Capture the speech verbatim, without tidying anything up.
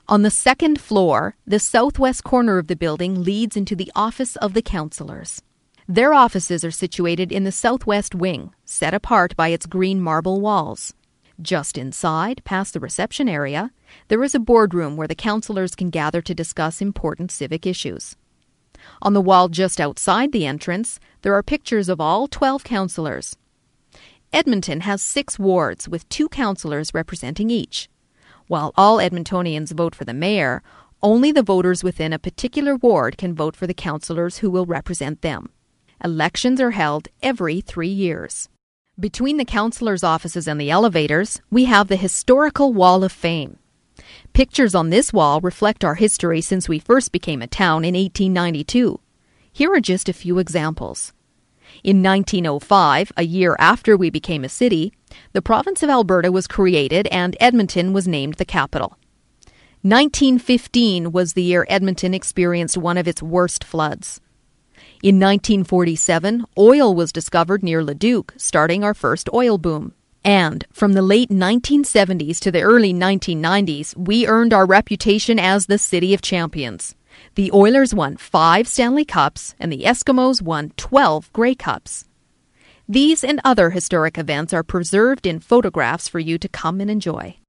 On the second floor, the southwest corner of the building leads into the office of the councillors. Their offices are situated in the southwest wing, set apart by its green marble walls. Just inside, past the reception area, there is a boardroom where the councillors can gather to discuss important civic issues. On the wall just outside the entrance, there are pictures of all twelve councillors. Edmonton has six wards with two councillors representing each. While all Edmontonians vote for the mayor, only the voters within a particular ward can vote for the councillors who will represent them. Elections are held every three years. Between the councillors' offices and the elevators, we have the historical Wall of Fame. Pictures on this wall reflect our history since we first became a town in eighteen ninety-two. Here are just a few examples. In nineteen oh five, a year after we became a city, the province of Alberta was created and Edmonton was named the capital. nineteen fifteen was the year Edmonton experienced one of its worst floods. In nineteen forty-seven, oil was discovered near Leduc, starting our first oil boom. And from the late nineteen seventies to the early nineteen nineties, we earned our reputation as the City of Champions. The Oilers won five Stanley Cups and the Eskimos won twelve Grey Cups. These and other historic events are preserved in photographs for you to come and enjoy.